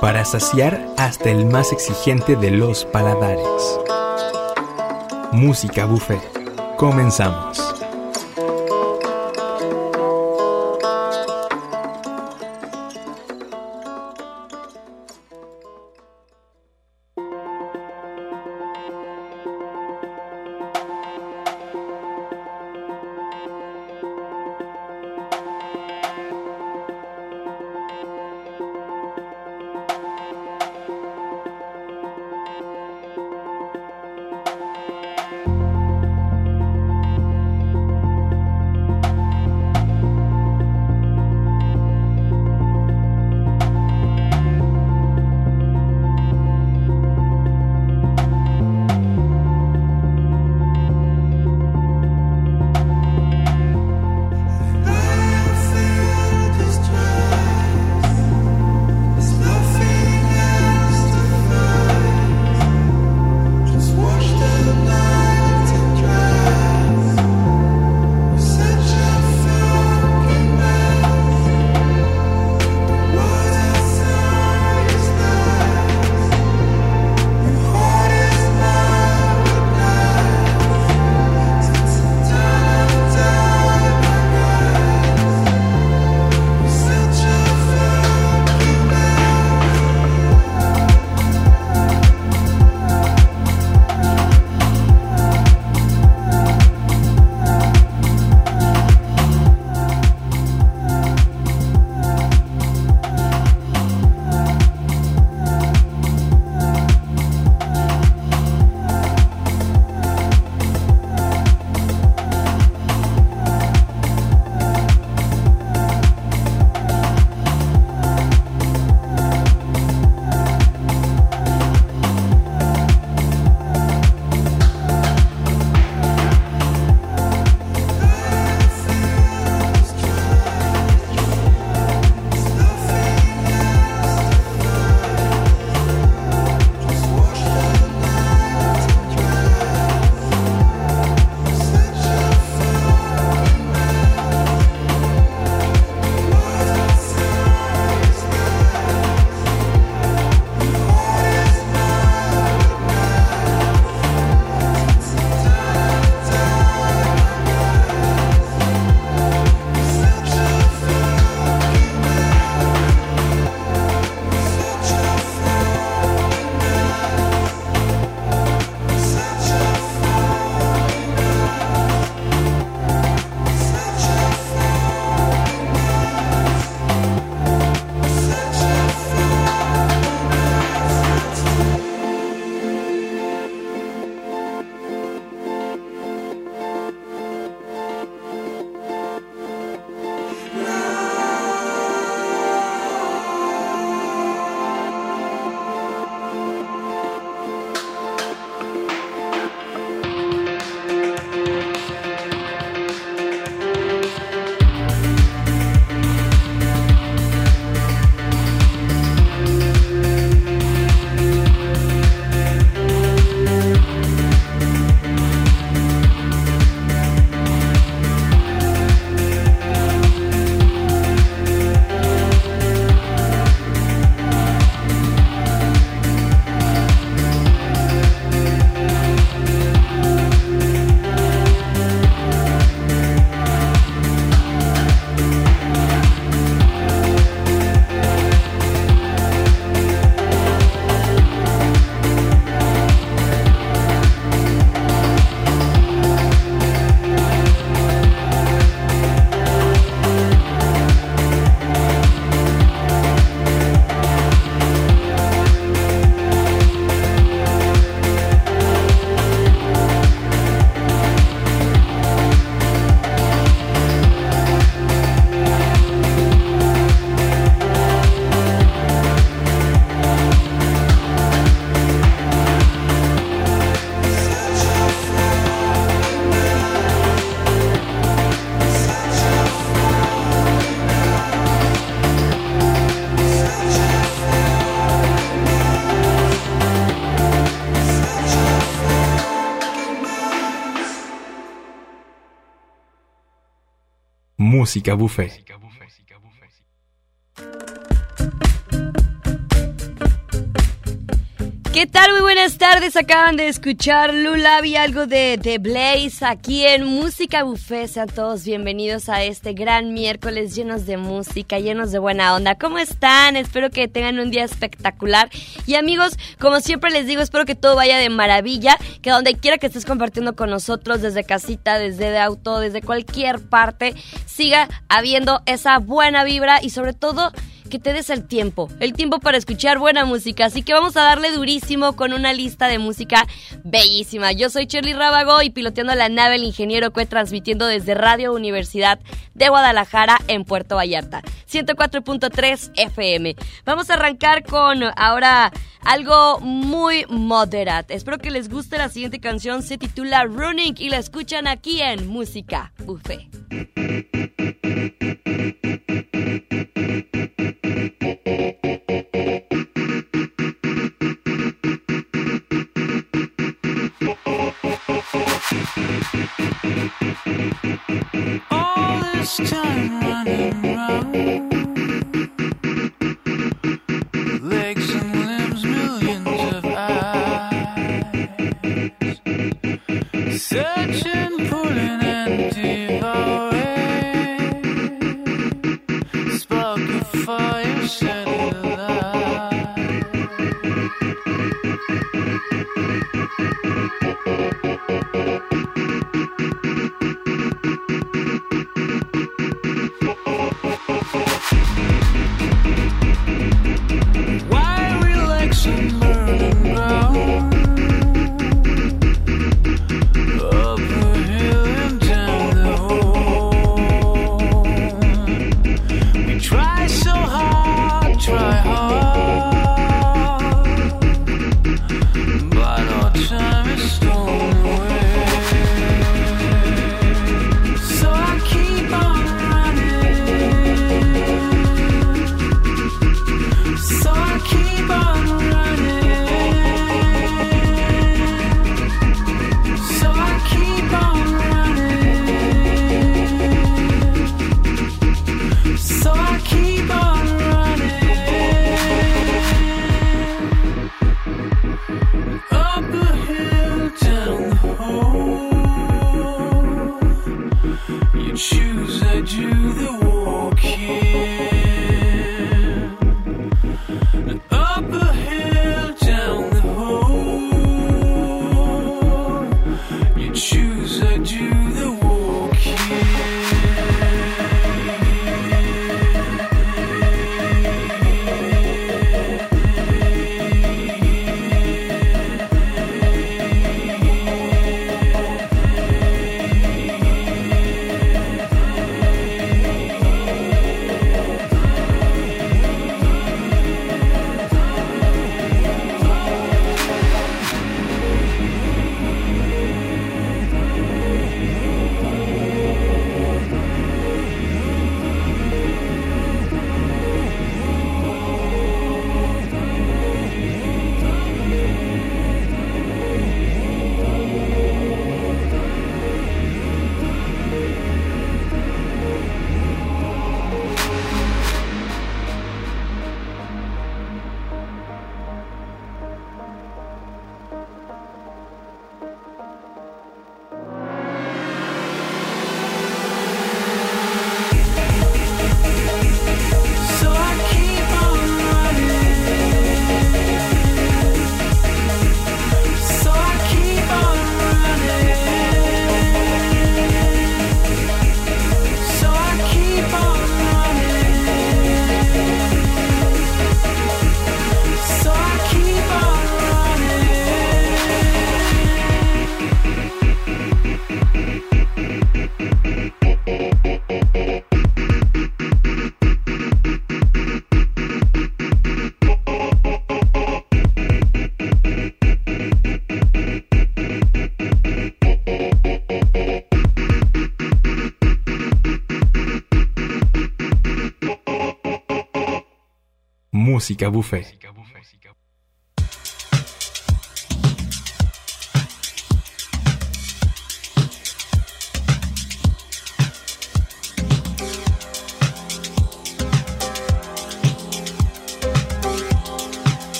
para saciar hasta el más exigente de los paladares. Música Buffet. Comenzamos. Música Buffet. ¿Qué tal? Muy buenas tardes. Acaban de escuchar Lulabi, algo de The Blaze, aquí en Música Buffet. Sean todos bienvenidos a este gran miércoles llenos de música, llenos de buena onda. ¿Cómo están? Espero que tengan un día espectacular. Y amigos, como siempre les digo, espero que todo vaya de maravilla, que donde quiera que estés compartiendo con nosotros, desde casita, desde de auto, desde cualquier parte, siga habiendo esa buena vibra y sobre todo que te des el tiempo para escuchar buena música. Así que vamos a darle durísimo con una lista de música bellísima. Yo soy Shirley Rábago y piloteando la nave el ingeniero Cue, transmitiendo desde Radio Universidad de Guadalajara en Puerto Vallarta, 104.3 FM. Vamos a arrancar con ahora algo muy moderat. Espero que les guste. La siguiente canción se titula Running y la escuchan aquí en Música Buffet. All this time running round, legs and limbs, millions of eyes, searching, pulling and devouring, spark of fire, set it alight. Música Buffet.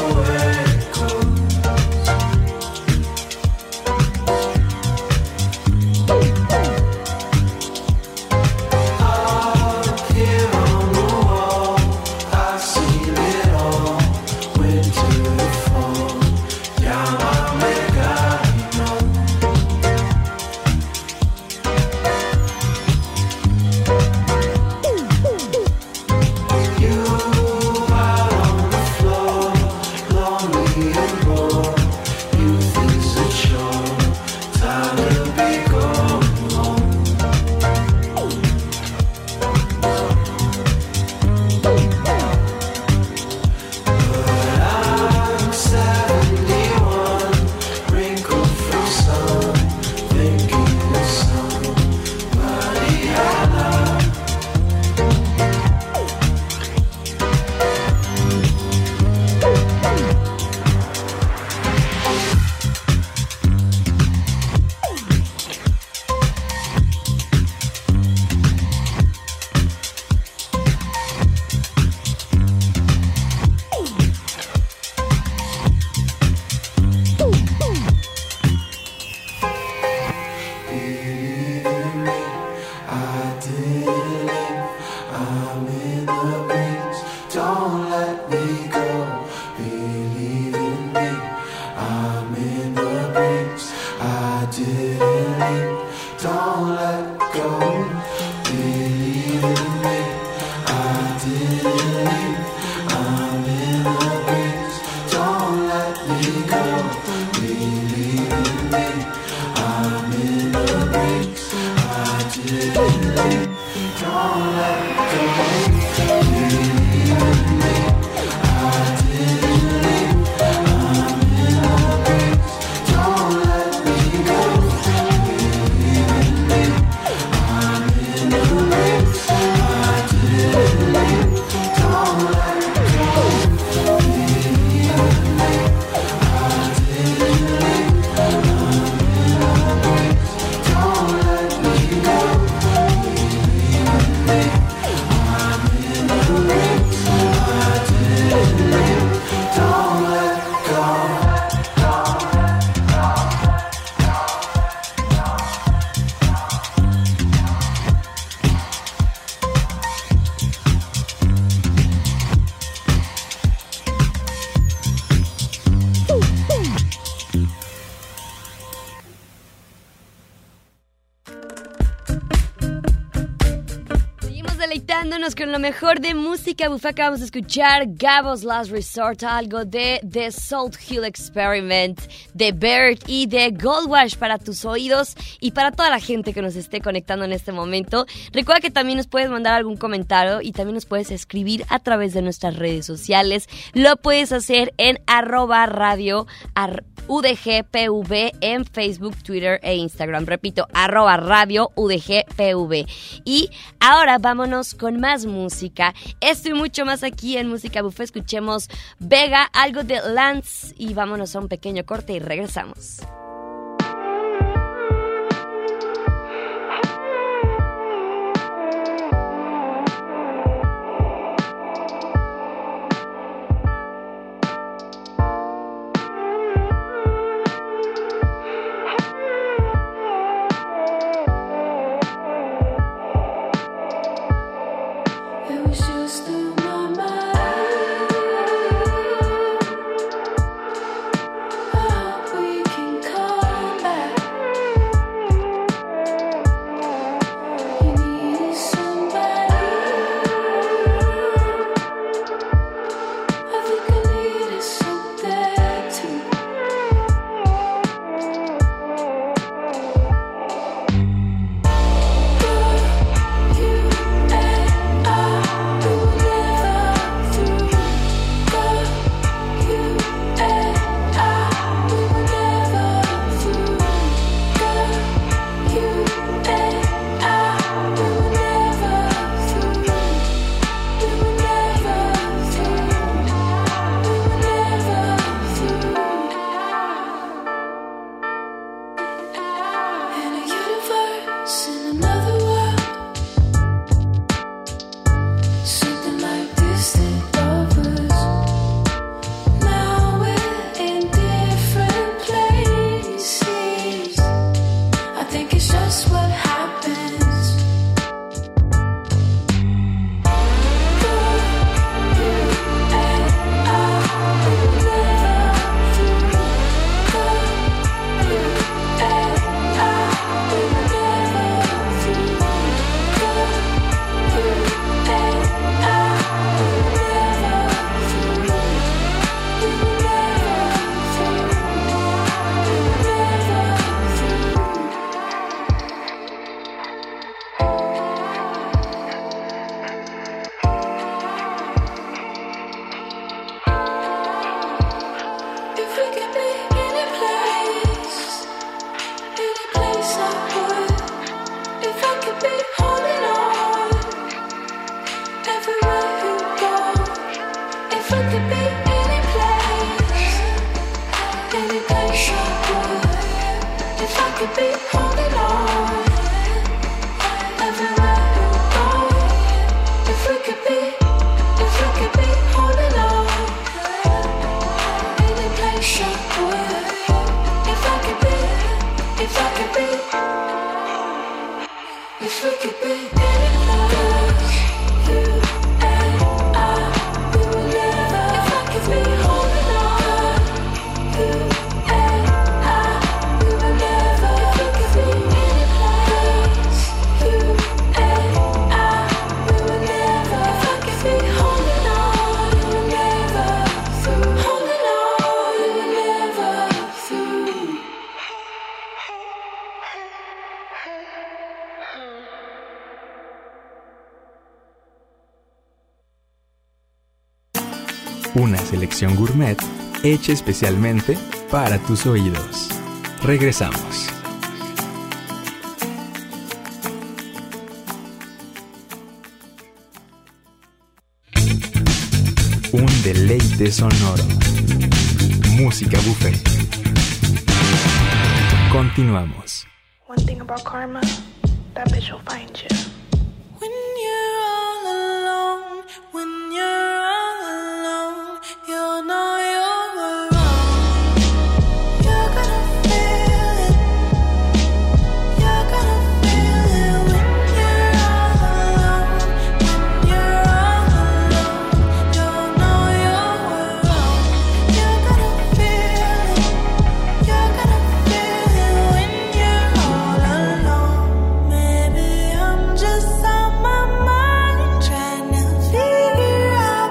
Deleitándonos con lo mejor de música bufa. Acabamos de escuchar Gabo's Last Resort, algo de The Salt Hill Experiment, de Bird y de Goldwash para tus oídos y para toda la gente que nos esté conectando en este momento. Recuerda que también nos puedes mandar algún comentario y también nos puedes escribir a través de nuestras redes sociales. Lo puedes hacer en @radio UDGPV en Facebook, Twitter e Instagram. Repito, @radio UDGPV. Y ahora vámonos con más música. Esto y mucho más aquí en Música Buffet. Escuchemos Vega, algo de Lance y vámonos a un pequeño corte y regresamos. Can could be holding on everywhere you go. If we could be holding on any place I would. If I could be, if we could be any place, you and I, we will never. If I could be holding on, you and I, we will never. If we could be any place, you and I, we will never. If I could be holding on, we will never. Holding on, we will never. Una selección gourmet hecha especialmente para tus oídos. Regresamos. Un deleite sonoro. Música buffet. Continuamos. One thing about karma, that bitch will find you. When you're all alone, when you're all alone, you'll know you're wrong. You're gonna feel it. You're gonna feel it when you're all alone. When you're all alone, you'll know you're wrong. You're gonna feel it. You're gonna feel it when you're all alone. Maybe I'm just on my mind, trying to figure out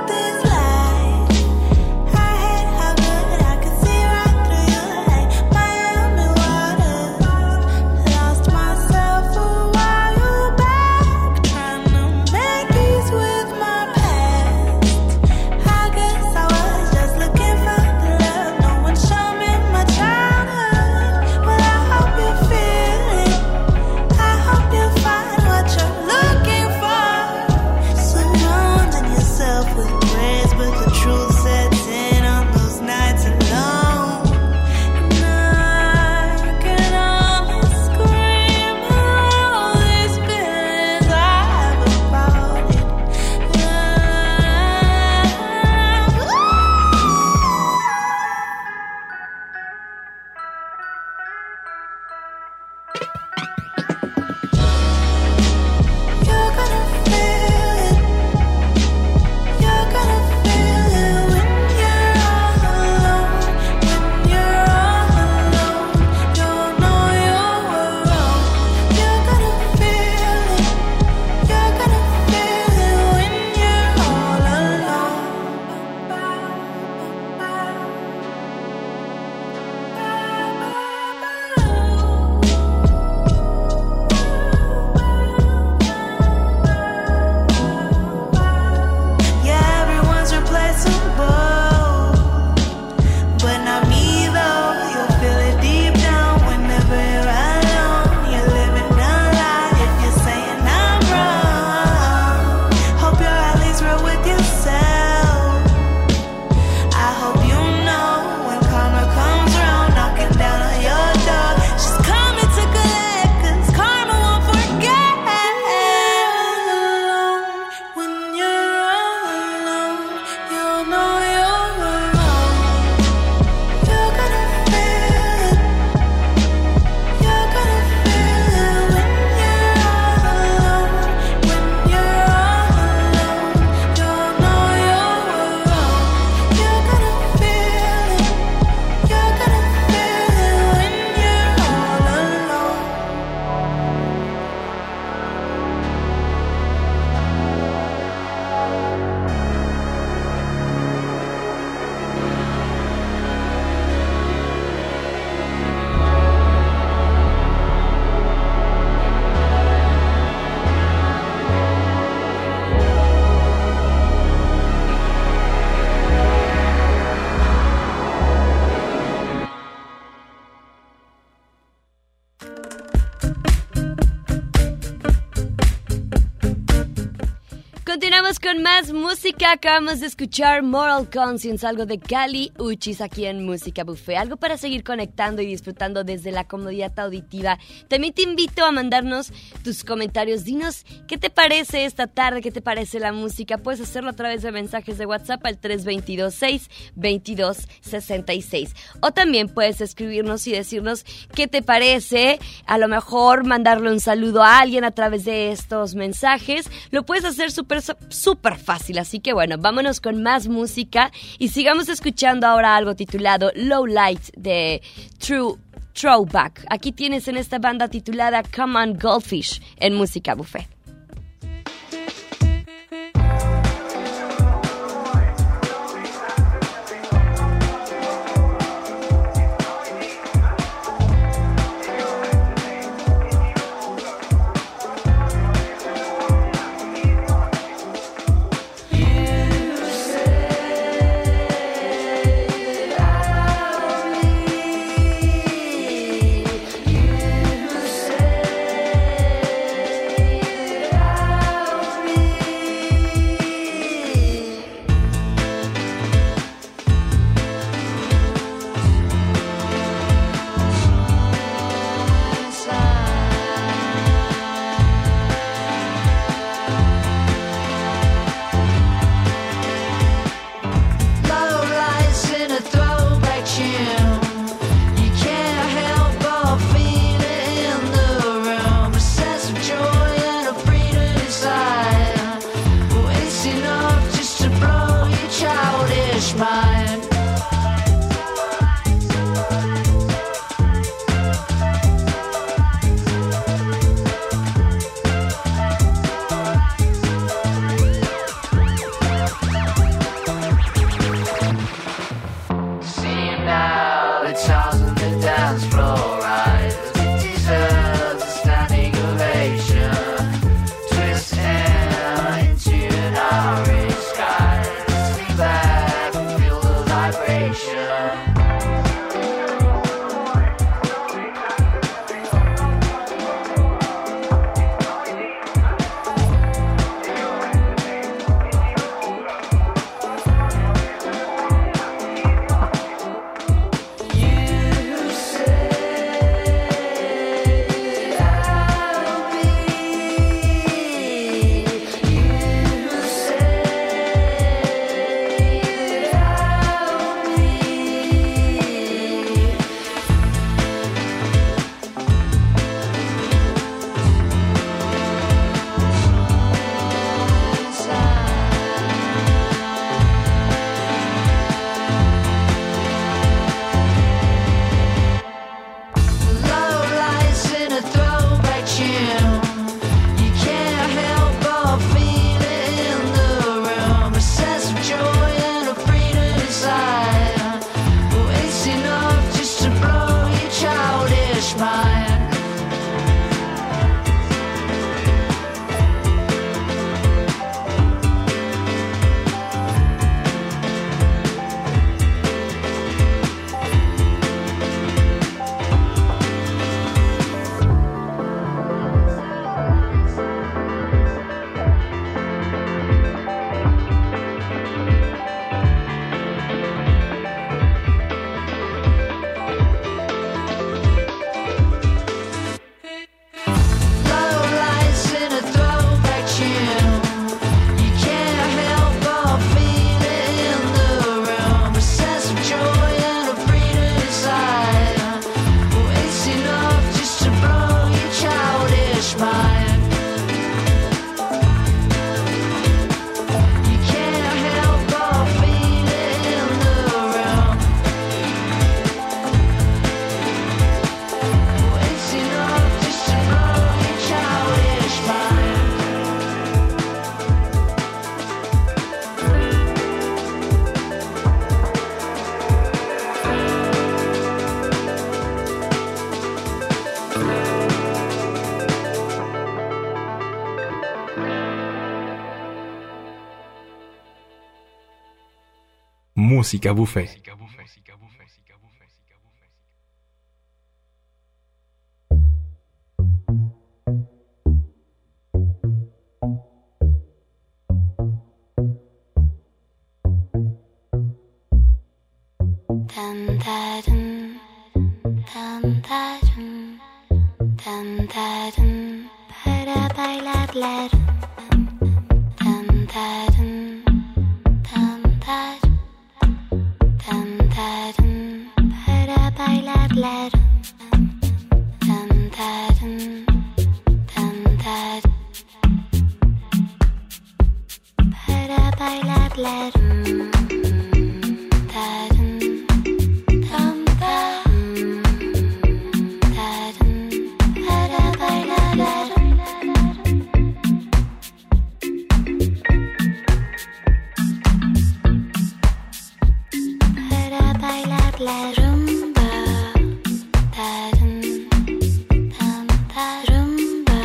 Seguimos con más música. Acabamos de escuchar Moral Conscience, algo de Kali Uchis aquí en Música Buffet. Algo para seguir conectando y disfrutando desde la comodidad auditiva. También te invito a mandarnos tus comentarios. Dinos qué te parece esta tarde, qué te parece la música. Puedes hacerlo a través de mensajes de WhatsApp al 322-622-66. O también puedes escribirnos y decirnos qué te parece. A lo mejor mandarle un saludo a alguien a través de estos mensajes. Lo puedes hacer súper fácil, así que bueno, vámonos con más música y sigamos escuchando ahora algo titulado Low Light de True Throwback. Aquí tienes en esta banda titulada Come On Goldfish en Música Buffet. Música Buffet. para bailar la para bailar la para bailar la la rumba, rumba,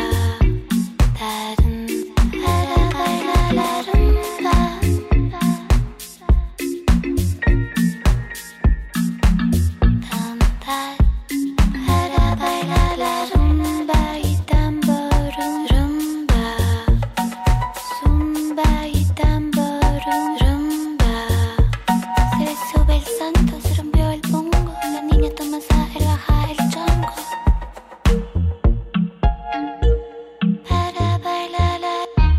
para bailar la rumba, para bailar la rumba y tambor, rumba, zumba y tambor, rumba, se sube el santo, se rompió el bongo, la niña toma el baja el chongo. Para bailar la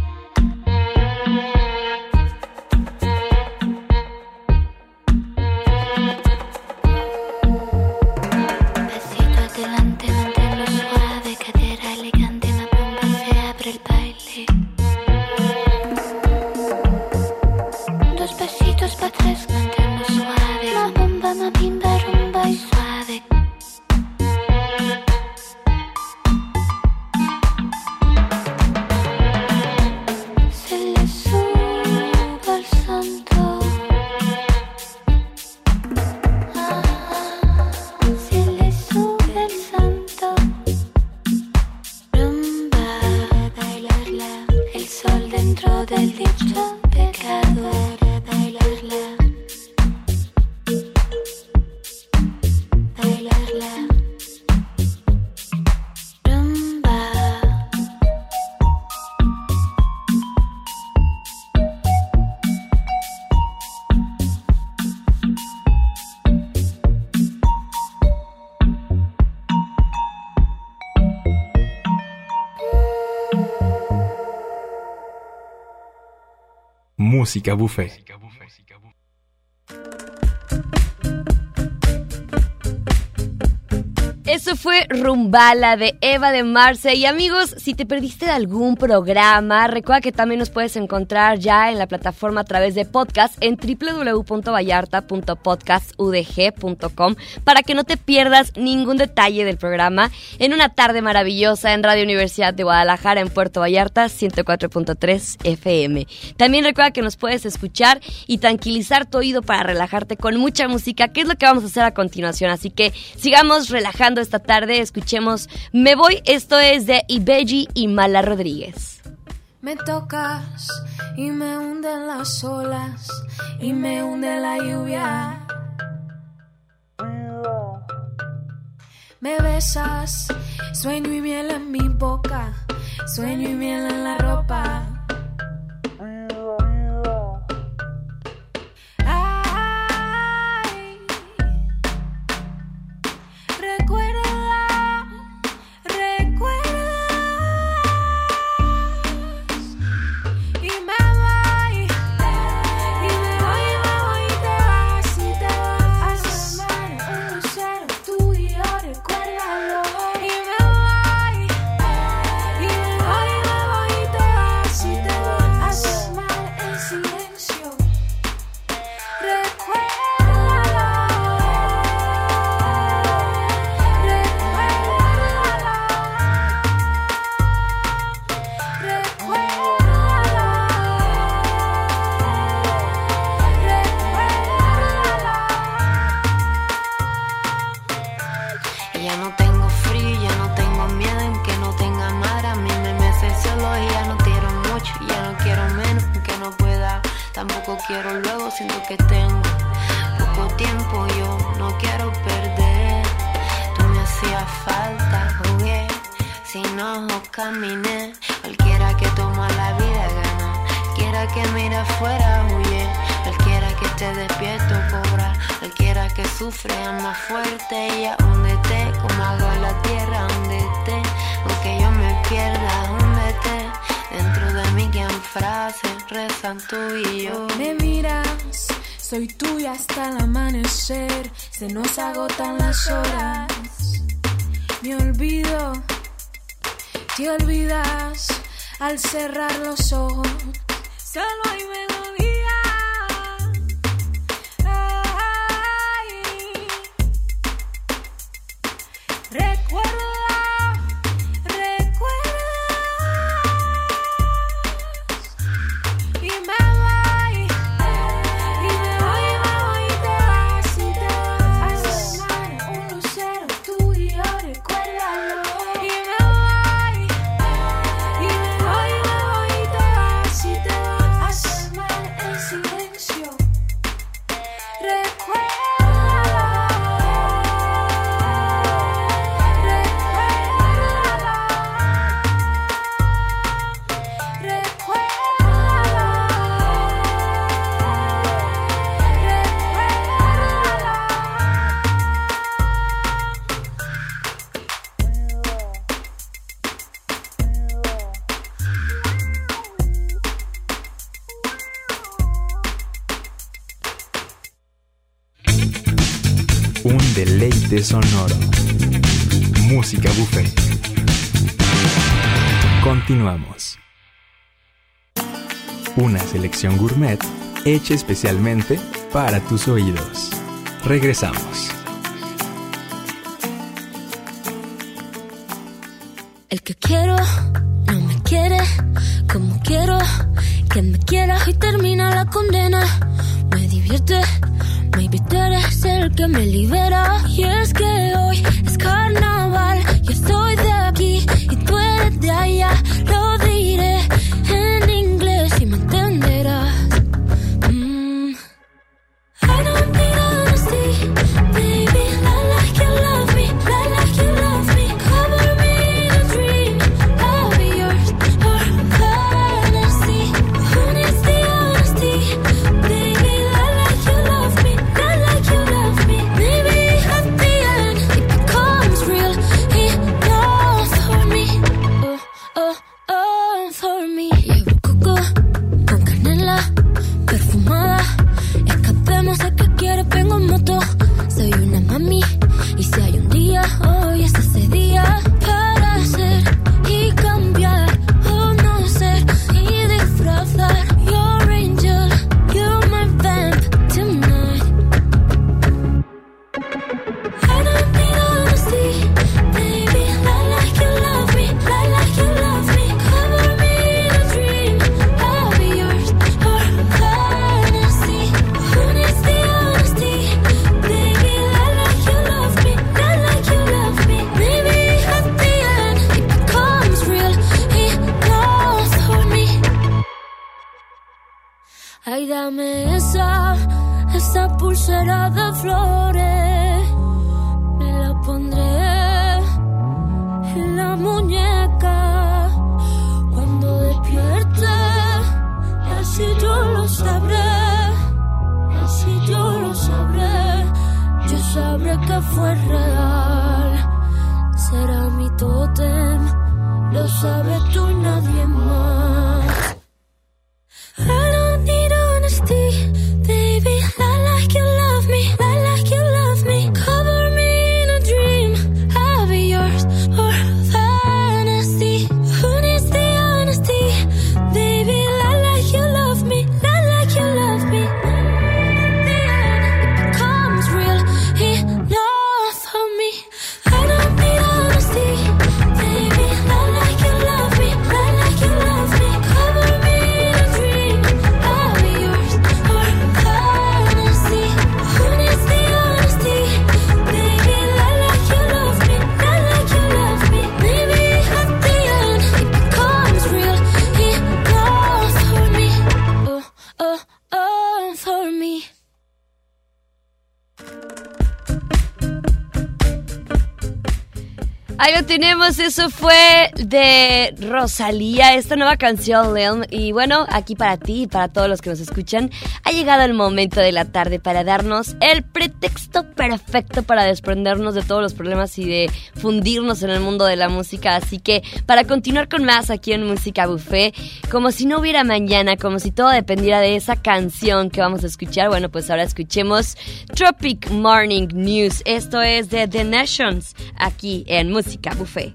pasito adelante, manténlo suave, cadera elegante, la bomba se abre el baile. Dos pasitos para atrás, manténlo suave, la bomba, mapimba, rumba y suave. Se le sube al santo, se le sube el santo. Rumba, bailarla, el sol dentro del dicho pecado. Bailarla, bailarla. Rumba. Música Buffet. Eso fue Rumbala de Eva de Marce. Y amigos, si te perdiste de algún programa, recuerda que también nos puedes encontrar ya en la plataforma a través de podcast en www.vallarta.podcastudg.com para que no te pierdas ningún detalle del programa en una tarde maravillosa en Radio Universidad de Guadalajara en Puerto Vallarta 104.3 FM. También recuerda que nos puedes escuchar y tranquilizar tu oído para relajarte con mucha música, que es lo que vamos a hacer a continuación. Así que sigamos relajando esta tarde, escuchemos Me Voy, esto es de Ibeji y Mala Rodríguez. Me tocas y me hunden las olas y me hunde la lluvia. Me besas, sueño y miel en mi boca, sueño y miel en la ropa. Ay, recuerdas y me voy y te vas y te vas a amar un lucero, tú y yo, recuérdalo. Y me voy y te vas y te vas a amar en silencio, recuérdalo, Y ya no tengo frío, ya no tengo miedo en que no tenga mar. A mí me mece el cielo y ya no quiero mucho, ya no quiero menos, que no pueda. Tampoco quiero luego, siento que tengo poco tiempo, yo no quiero perder. Tú me hacías falta, jugué, sin ojos caminé. Cualquiera que toma la vida gana, cualquiera que mira afuera huye, cualquiera que esté despierto cobra, cualquiera la que sufre ama fuerte y húndete como agua en la tierra, húndete, aunque yo me pierda, húndete dentro de mí que en frases rezan tú y yo. Me miras, soy tuya hasta el amanecer, se nos agotan las horas. Me olvido, te olvidas al cerrar los ojos. Solo hay melodía. Ay. Recuerda, y me voy, y te vas, y te vas. Un lucero, tú y yo, recuérdalo. Y me voy, y te vas, y te vas. Mal en silencio, Un deleite sonoro. Música buffet. Continuamos. Una selección gourmet hecha especialmente para tus oídos. Regresamos. El que quiero no me quiere como quiero que me quiera y termina la condena. Me divierte, maybe tú eres el que me libera. Y es que hoy es carnaval, yo soy de aquí y tú eres de allá. Lo diré en inglés y me entenderás. I don't need honesty, baby, like you love me, like you love me. Cover me in a dream, I'll be yours for fantasy. Who needs the honesty, baby, like you love me, like you love me. Maybe at the end it becomes real enough for me. Oh, for me. Llevo coco con canela perfumada. Escapemos a que quieres, vengo en moto. Soy una mami y si hay un día, hoy es ese día para ser y cambiar o no ser y disfrazar. Your angel, you're my vamp tonight. I don't need honesty, baby, like you love me, like you love me. Cover me in a dream, I'll be yours for fantasy. Who needs the honesty, baby, like you love me, like you love me. Maybe at the end it becomes real enough for me. Ay, dame esa pulsera de flores. Me la pondré en la muñeca cuando despierte. Y así yo lo sabré, así yo lo sabré. Yo sabré que fue real. Será mi tótem, lo sabes tú y nadie más. I don't need honesty, baby, like you love me, like you love me. Cover me in a dream, I'll be yours for fantasy. Who needs the honesty, baby, like you love me, like you love me. At the end, it becomes real enough for me. I don't need honesty, baby, like you love me, like you love me. Ahí lo tenemos, eso fue de Rosalía, esta nueva canción, Leon. Y bueno, aquí para ti y para todos los que nos escuchan, ha llegado el momento de la tarde para darnos el pretexto perfecto para desprendernos de todos los problemas y de fundirnos en el mundo de la música. Así que para continuar con más aquí en Música Buffet, como si no hubiera mañana, como si todo dependiera de esa canción que vamos a escuchar, bueno, pues ahora escuchemos Tropic Morning News. Esto es de The Nations, aquí en Música Buffet.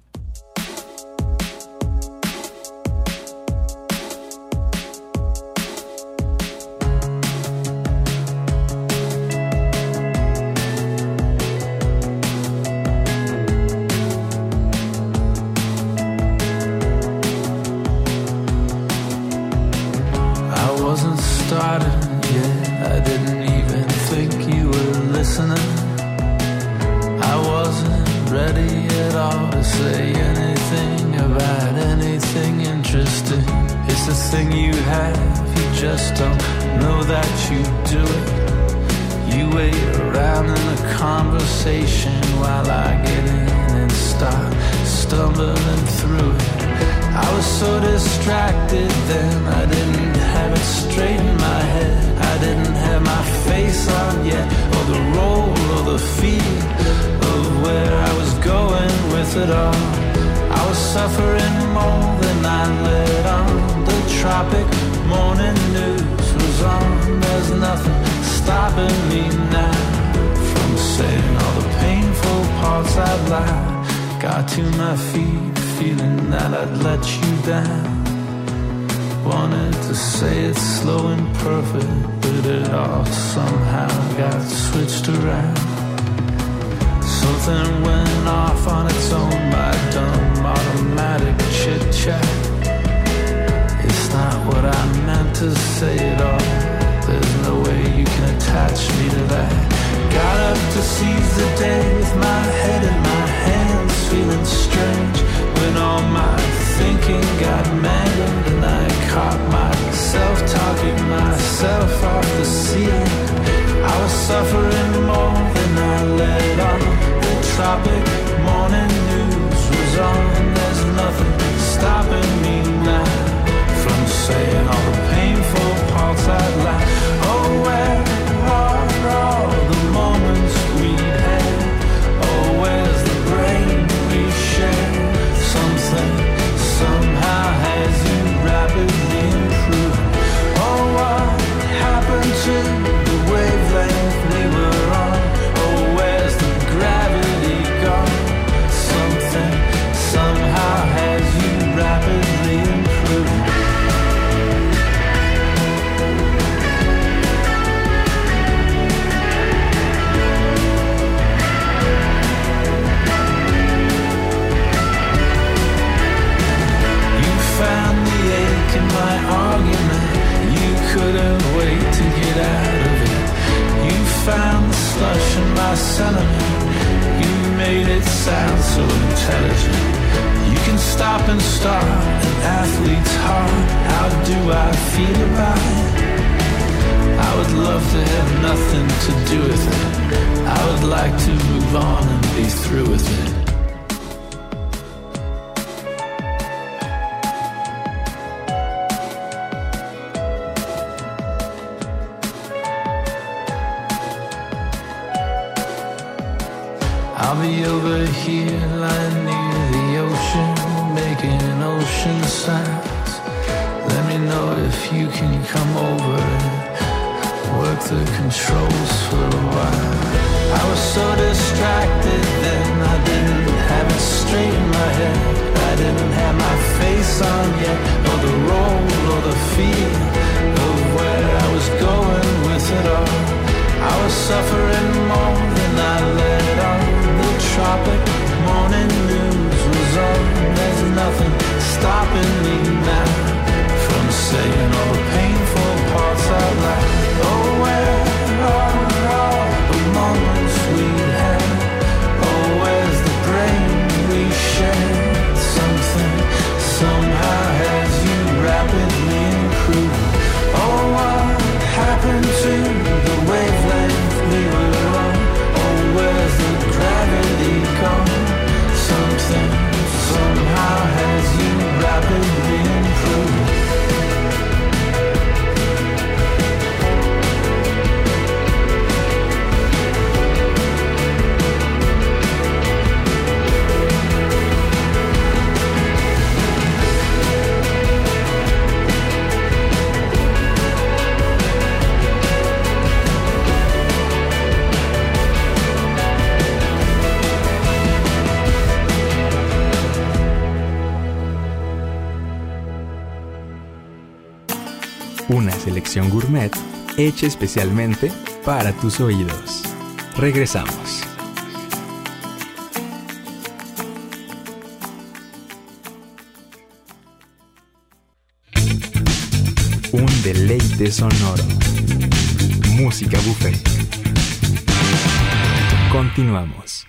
I wasn't started yet. I didn't even think you were listening. I wasn't ready at all to say anything about anything interesting. It's the thing you have, you just don't know that you do it. You wait around in the conversation while I get in and start stumbling through it. I was so distracted then, I didn't have it straight in my head. I didn't have my face on yet, or the role or the feel of where I was going with it all. I was suffering more than I let on. The tropic morning news was on. There's nothing stopping me now from saying all the painful parts I'd lied. Got to my feet, feeling that I'd let you down. Wanted to say it slow and perfect, but it all somehow got switched around. Something went off on its own by dumb automatic chit-chat. It's not what I meant to say at all. There's no way you can attach me to that. Got up to seize the day with my head in my hands, feeling strange when all my thinking got mangled and I caught myself talking myself off the ceiling. I was suffering more than I let on. The tropic morning news was on. There's nothing stopping me now from saying all the painful parts I'd like. Oh, where are all the moments we'd had? Oh, where's the brain we shared? Something somehow has you rapidly improving. Oh, what happened to the wavelength we were on? Oh, where's the gravity gone? Something somehow has you rapidly improving. Found the ache in my argument. You couldn't wait to get out of it. You found the slush in my sentiment. You made it sound so intelligent. You can stop and start an athlete's heart. How do I feel about it? I would love to have nothing to do with it. I would like to move on and be through with it. I'll be over here lying near the ocean, making ocean sounds. Let me know if you can come over and work the controls for a while. I was so distracted then, I didn't have it straight in my head. I didn't have my face on yet, or the role or the feel of where I was going with it all. I was suffering more than I let on. The tropic morning news was on. There's nothing stopping me now from saying all the painful parts out loud. Oh, where are all the moments we had? Oh, where's the brain we shared? Something somehow has selección gourmet hecha especialmente para tus oídos. Regresamos. Un deleite sonoro. Música buffet. Continuamos.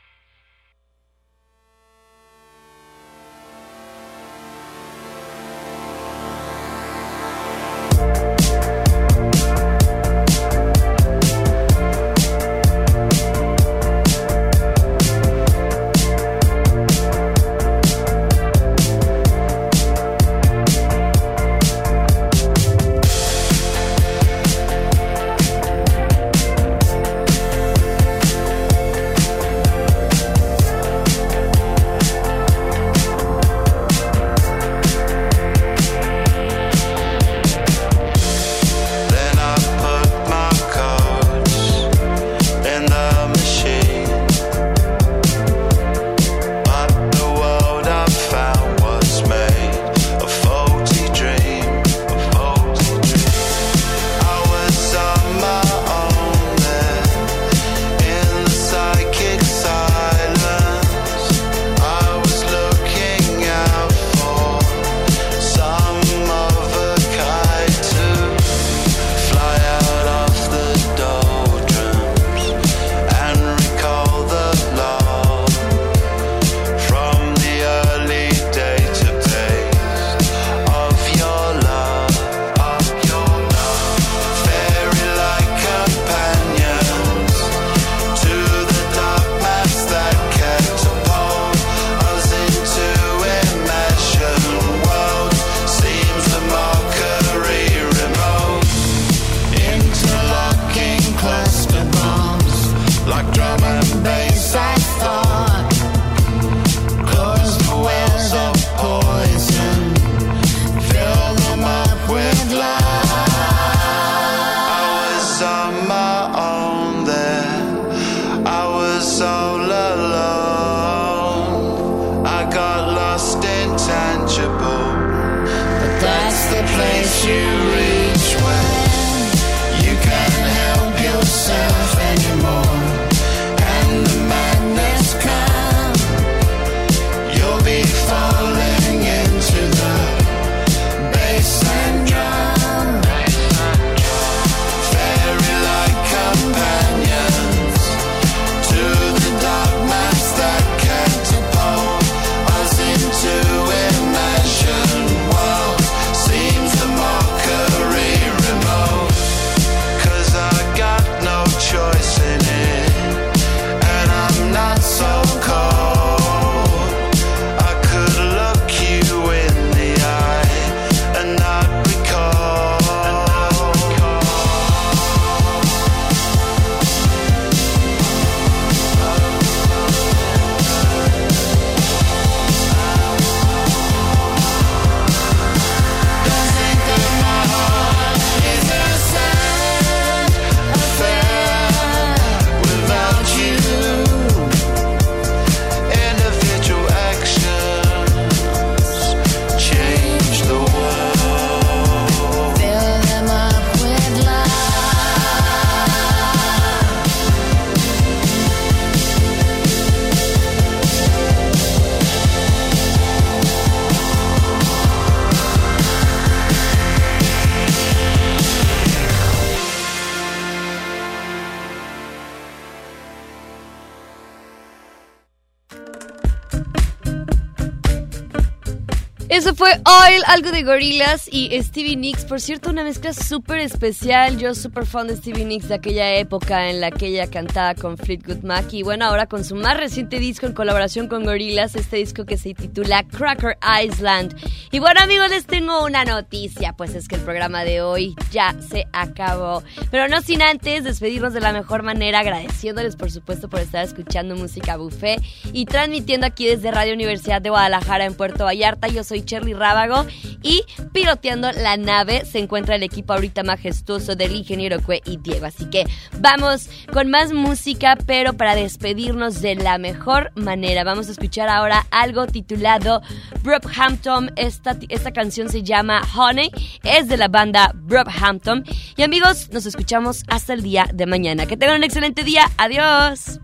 Eso fue Oil, algo de Gorillaz y Stevie Nicks. Por cierto, una mezcla súper especial. Yo súper fan de Stevie Nicks de aquella época en la que ella cantaba con Fleetwood Mac. Y bueno, ahora con su más reciente disco en colaboración con Gorillaz, este disco que se titula Cracker Island. Y bueno, amigos, les tengo una noticia. Pues es que el programa de hoy ya se acabó. Pero no sin antes despedirnos de la mejor manera, agradeciéndoles por supuesto por estar escuchando Música Buffet y transmitiendo aquí desde Radio Universidad de Guadalajara en Puerto Vallarta. Yo soy soy Cherly Rábago y piloteando la nave se encuentra el equipo ahorita majestuoso del ingeniero Cue y Diego. Así que vamos con más música, pero para despedirnos de la mejor manera. Vamos a escuchar ahora algo titulado Brockhampton. Esta canción se llama Honey, es de la banda Brockhampton. Y amigos, nos escuchamos hasta el día de mañana. Que tengan un excelente día. Adiós.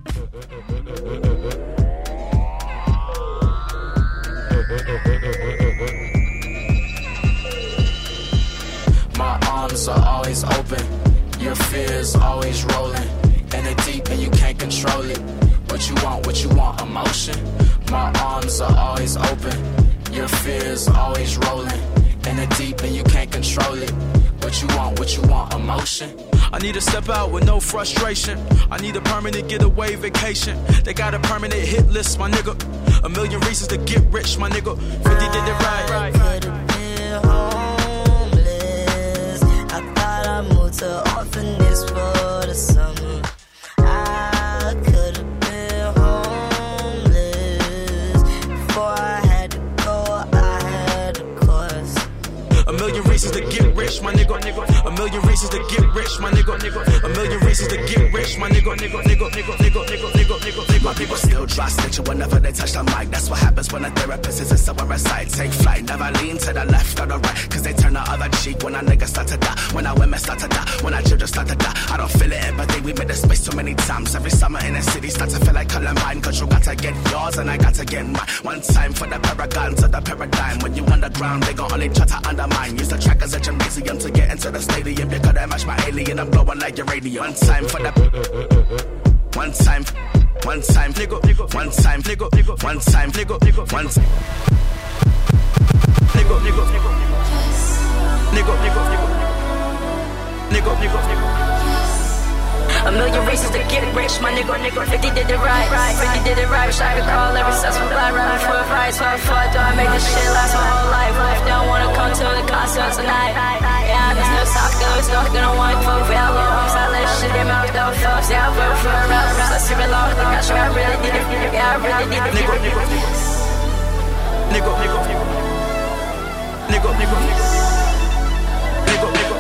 My arms are always open, your fears always rolling, in the deep and you can't control it. What you want, emotion. My arms are always open, your fears always rolling, in the deep and you can't control it. What you want, emotion. I need to step out with no frustration. I need a permanent getaway vacation. They got a permanent hit list, my nigga. A million reasons to get rich, my nigga. 50 did it right. Could've been homeless. I thought I moved to orphanage for the summer. I could've been homeless. Before I had to go, I had a course. A million reasons to get rich, my nigga. A million reasons to get rich, my nigga. A million reasons to get rich, my nigga. My people still dry snitching whenever they touch the mic. That's what happens when a therapist isn't somewhere aside. Take flight, never lean to the left or the right, cause they turn the other cheek when our niggas start to die, when our women start to die, when our children start to die. I don't feel it, empathy, we made this space too many times. Every summer in the city start to feel like Columbine, cause you got to get yours and I got to get mine. One time for the paragons of the paradigm. When you underground, they gon' only try to undermine. Use the track as a gymnasium to get into the stadium. You couldn't match my alien, I'm blowing like uranium. One time for the one time, nigga, one time, nigga, one time, nigga, one time, nigga. A million reasons to get rich, my nigga. 50 did it right, 50 did it right. Wish I could call every successful black rapper for advice. What fuck do I make this shit last my whole life? What if they don't wanna come to the concert tonight? Yeah, there's no talking, it's not gonna want to move out long. So I let shit in my mouth, don't fuck. Yeah, I vote for a rapper, so I see it long. I got you, I really did it. Yeah, I really did it. Nigga.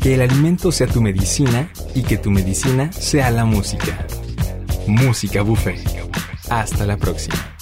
Que el alimento sea tu medicina y que tu medicina sea la música. Música Buffet. Hasta la próxima.